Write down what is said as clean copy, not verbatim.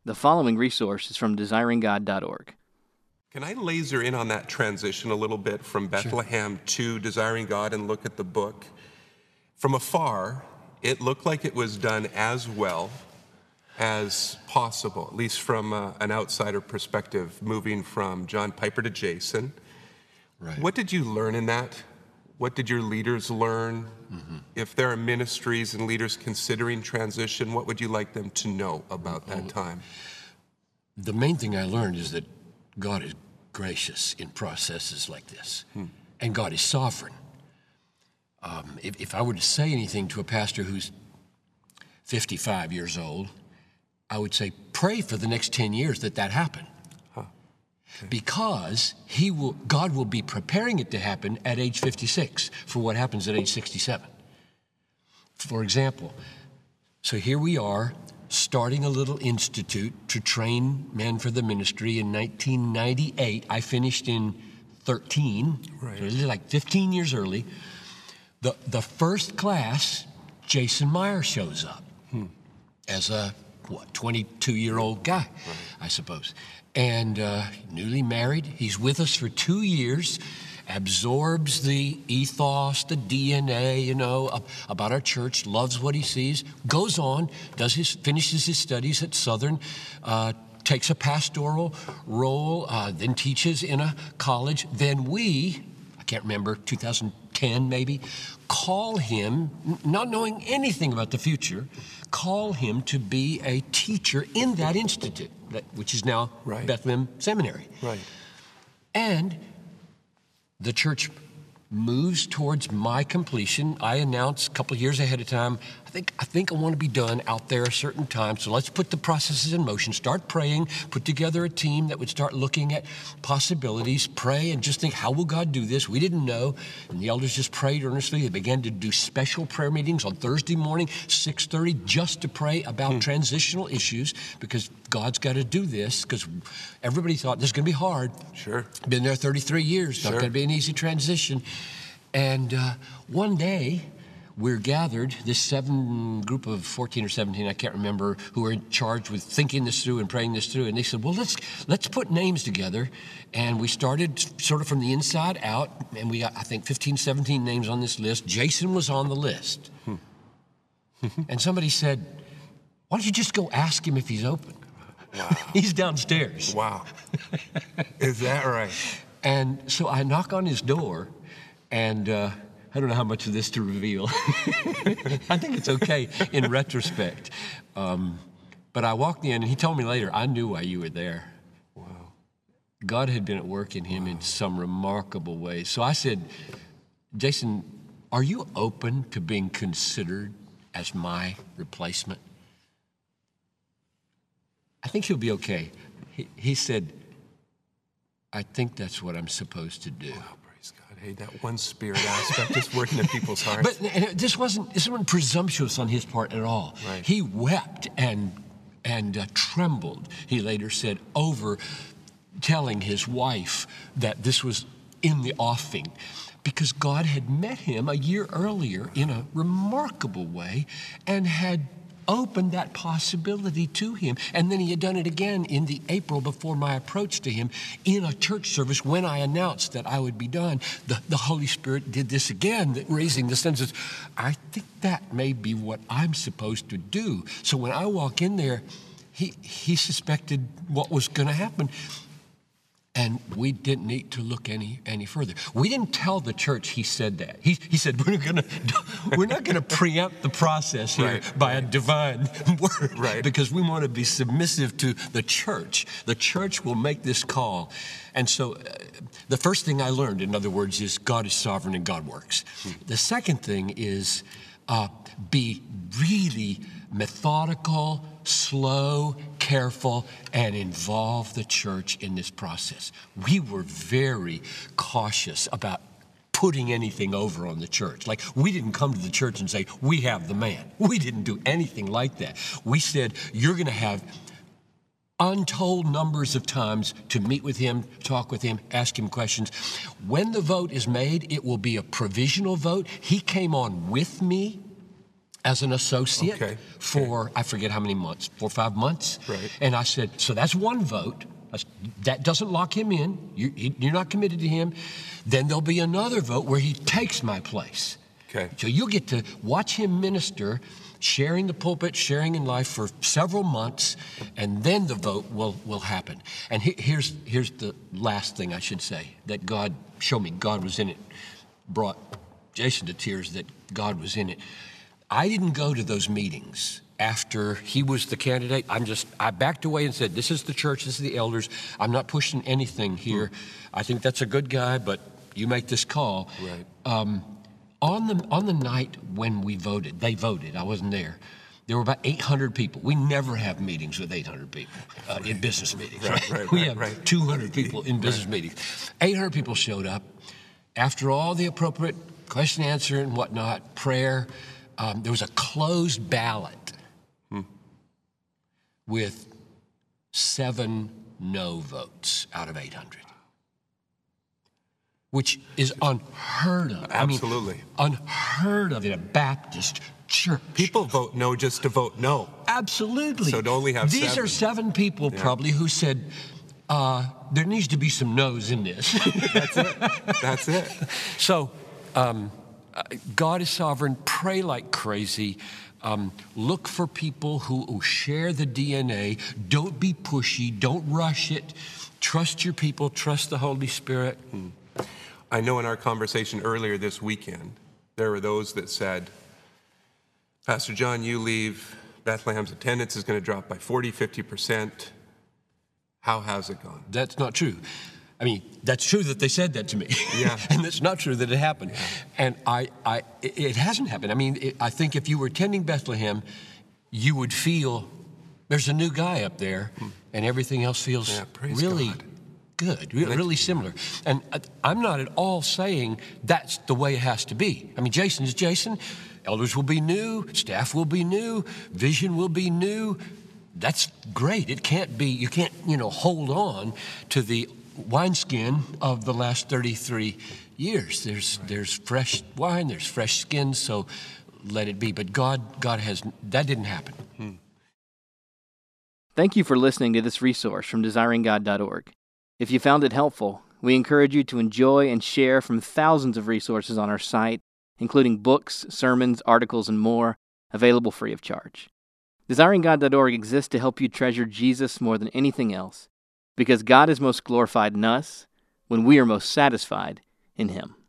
The following resource is from desiringgod.org. Can I laser in on that transition a little bit from Bethlehem to Desiring God and look at the book? From afar, it looked like it was done as well as possible, at least from an outsider perspective, moving from John Piper to Jason. Right. What did you learn in that? What did your leaders learn? Mm-hmm. If there are ministries and leaders considering transition, what would you like them to know about that time? The main thing I learned is that God is gracious in processes like this, and God is sovereign. If I were to say anything to a pastor who's 55 years old, I would say, pray for the next 10 years that happen. Okay. Because God will be preparing it to happen at age 56 for what happens at age 67. For example, so here we are starting a little institute to train men for the ministry in 1998. I finished in 13, right. So this is like 15 years early. The first class, Jason Meyer shows up as a 22-year-old guy, right. I suppose. And newly married, he's with us for 2 years, absorbs the ethos, the DNA, about our church, loves what he sees, goes on, finishes his studies at Southern, takes a pastoral role, then teaches in a college. Then I can't remember, 2010 maybe, call him, not knowing anything about the future, call him to be a teacher in that institute, which is now right. Bethlehem Seminary. Right. And the church moves towards my completion. I announced a couple of years ahead of time, I think I want to be done out there a certain time, so let's put the processes in motion, start praying, put together a team that would start looking at possibilities, pray and just think, how will God do this? We didn't know, and the elders just prayed earnestly. They began to do special prayer meetings on Thursday morning, 6:30, just to pray about transitional issues, because God's got to do this, because everybody thought this is going to be hard. Sure. Been there 33 years, sure. Not going to be an easy transition. And one day, we're gathered, this group of 14 or 17, I can't remember, who are in charge with thinking this through and praying this through. And they said, well, let's put names together. And we started sort of from the inside out. And we got, I think, 15, 17 names on this list. Jason was on the list. And somebody said, why don't you just go ask him if he's open? Wow. He's downstairs. Wow. Is that right? And so I knock on his door, and I don't know how much of this to reveal. I think it's okay in retrospect. But I walked in, and he told me later, I knew why you were there. Wow. God had been at work in him in some remarkable ways. So I said, Jason, are you open to being considered as my replacement? I think he'll be okay. He said, I think that's what I'm supposed to do. Wow. Hey, that one spirit aspect is working in people's hearts. But this wasn't presumptuous on his part at all. Right. He wept and trembled, he later said, over telling his wife that this was in the offing, because God had met him a year earlier in a remarkable way and had opened that possibility to him. And then he had done it again in the April before my approach to him in a church service when I announced that I would be done. The Holy Spirit did this again, raising the sense of, I think that may be what I'm supposed to do. So when I walk in there, he suspected what was going to happen. And we didn't need to look any further. We didn't tell the church he said that. He said, we're not gonna preempt the process here by a divine word, because we want to be submissive to the church. The church will make this call. And so the first thing I learned, in other words, is God is sovereign and God works. The second thing is be really methodical, slow, careful, and involve the church in this process. We were very cautious about putting anything over on the church. Like, we didn't come to the church and say, we have the man. We didn't do anything like that. We said, you're going to have untold numbers of times to meet with him, talk with him, ask him questions. When the vote is made, it will be a provisional vote. He came on with me as an associate Okay. for, I forget how many months, 4 or 5 months. Right. And I said, so that's one vote. That doesn't lock him in. You're not committed to him. Then there'll be another vote where he takes my place. Okay. So you'll get to watch him minister, sharing the pulpit, sharing in life for several months, and then the vote will happen. And here's the last thing I should say, that God showed me God was in it, brought Jason to tears that God was in it. I didn't go to those meetings after he was the candidate. I backed away and said, this is the church, this is the elders. I'm not pushing anything here. I think that's a good guy, but you make this call. Right. On the night when they voted, I wasn't there. There were about 800 people. We never have meetings with 800 people in business meetings. We have 200 people in business meetings. 800 people showed up. After all the appropriate question, answer, and whatnot, prayer, there was a closed ballot with 7 no votes out of 800. Which is unheard of. Absolutely. I mean, unheard of in a Baptist church. People vote no just to vote no. Absolutely. So to only have These 7. are 7 people probably who said, there needs to be some no's in this. That's it. That's it. So God is sovereign. Pray like crazy. Look for people who share the DNA. Don't be pushy. Don't rush it. Trust your people. Trust the Holy Spirit. I know in our conversation earlier this weekend, there were those that said, Pastor John, you leave, Bethlehem's attendance is going to drop by 40-50%. How has it gone? That's not true. I mean, that's true that they said that to me. Yeah. And it's not true that it happened. Yeah. And it hasn't happened. I mean, I think if you were attending Bethlehem, you would feel there's a new guy up there, and everything else feels really God. Good, really similar. And I'm not at all saying that's the way it has to be. I mean, Jason is Jason. Elders will be new. Staff will be new. Vision will be new. That's great. It can't be, you can't, hold on to the wineskin of the last 33 years. There's fresh wine, there's fresh skin, so let it be. But God has, that didn't happen. Thank you for listening to this resource from desiringgod.org. If you found it helpful, we encourage you to enjoy and share from thousands of resources on our site, including books, sermons, articles, and more, available free of charge. DesiringGod.org exists to help you treasure Jesus more than anything else, because God is most glorified in us when we are most satisfied in Him.